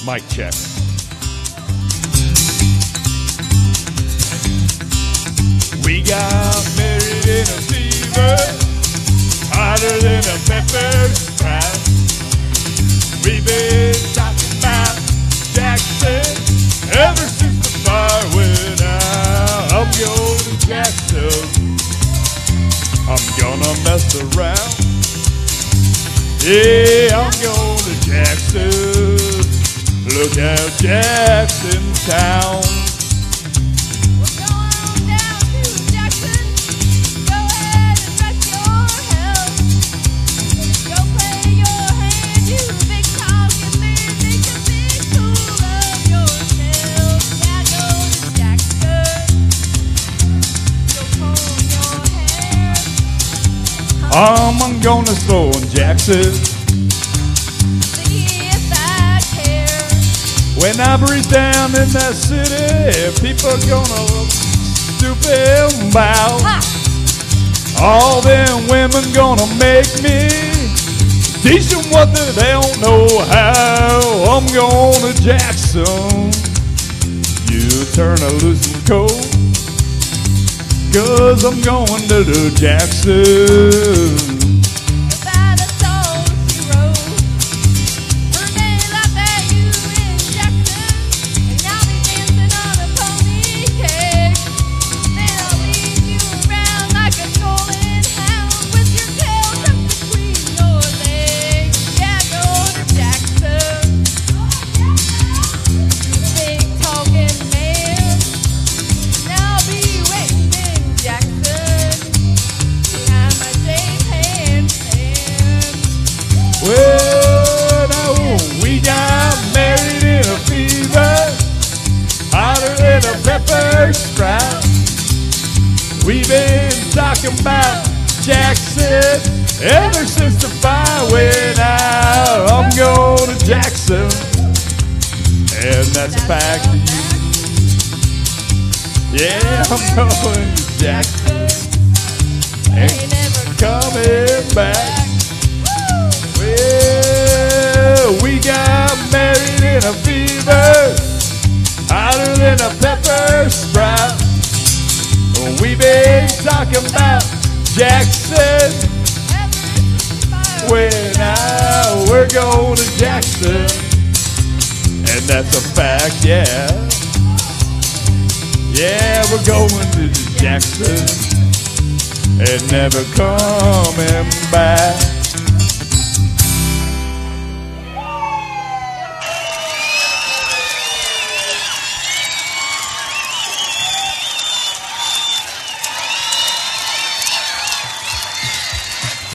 Mic check. We got married in a fever, hotter than a pepper sprout. We've been talking about Jackson ever since the fire went out. I'm going to Jackson. I'm gonna mess around. Yeah, I'm going to Jackson. Look out, Jackson Town. We're going down to Jackson. Go ahead and rest your health. Go play your hand, you big talking man. Make a big fool of yourself. Yeah, go to Jackson. Go comb your hair. I'm gonna throw in Jackson. When I breathe down in that city, people gonna stoop and bow. All them women gonna make me teach them what they don't know how. I'm going to Jackson. You turn a loose and cold, 'cause I'm going to Jackson. Well, no, we got married in a fever, hotter than a pepper sprout. We've been talking about Jackson ever since the fire went out. I'm going to Jackson, and that's a fact. Yeah, I'm going to Jackson, ain't never coming back. Well, we got married in a fever, hotter than a pepper sprout. We've been talking about Jackson. When we're going to Jackson, and that's a fact, yeah. Yeah, we're going to Jackson and never coming back.